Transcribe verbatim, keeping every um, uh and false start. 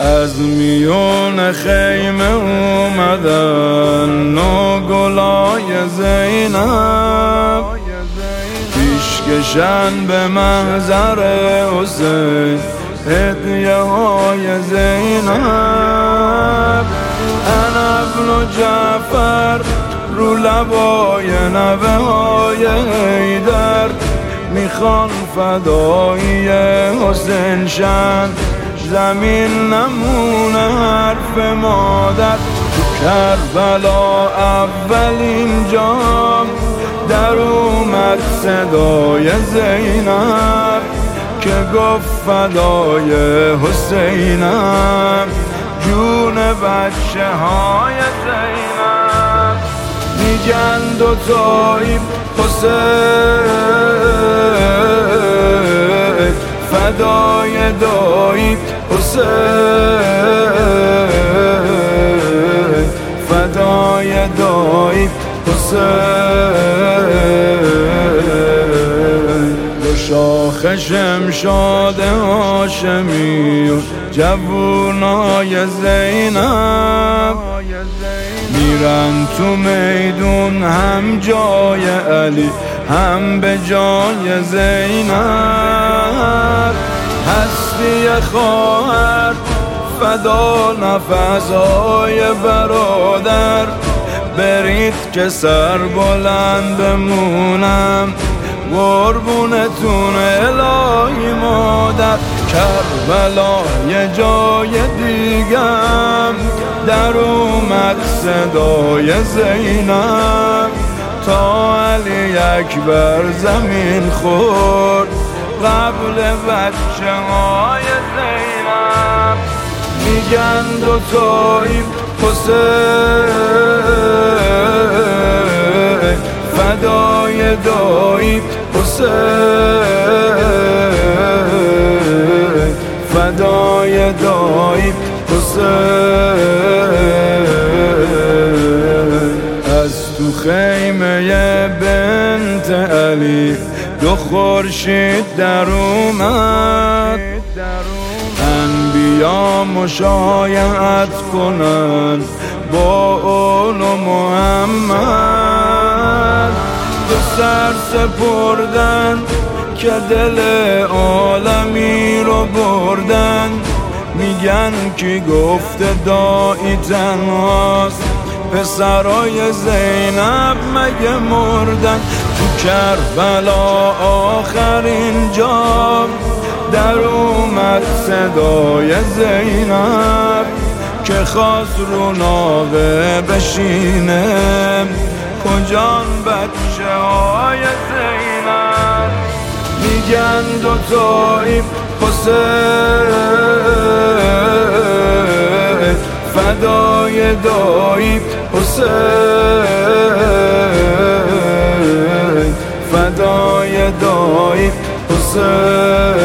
از میون خیمه اومدن نوگلای زینب، پیشکشن به محضر حسین هدیه های زینب. انا ابن جعفر رو لبای نوه های حیدر، میخوان فدایی حسین شن، زمین نمونه حرف مادر. تو کربلا اولین جام در اومد صدای زینب که گفت فدای حسینم، جون بچه های زینب. میگن دوتایی حسین فدای دایی حسین فدای دایی حسین. دو شاخ شمشاد هاشمی و جوونای زینب میرن تو میدون، هم جای علی هم به جای زینب. هستی خواهر فدا نفسهای برادر، برید که سر بلند بمونم قربونتون الهی مادر. کربلا یه جای دیگم در اومد صدای زینب، تا علی اکبر زمین خورد قبل بچه های زینب. میگن دوتایی حسین فدای دایی حسین فدای دایی حسین. از تو خیمه بنت علی دو خورشید در اومد، انبیا مشایعت کنن با اون و محمد. دو سر سپردن که دل عالمی رو بردن، میگن کی گفته دایی تنهاست، پسرای زینب مگه مردن. تو کربلا آخرین جام در اومد صدای زینب که خواست رو ناقه بشینه، کجان بچه های زینب. میگن دوتایی حسین فدای دایی حسین فدای دایی حسین.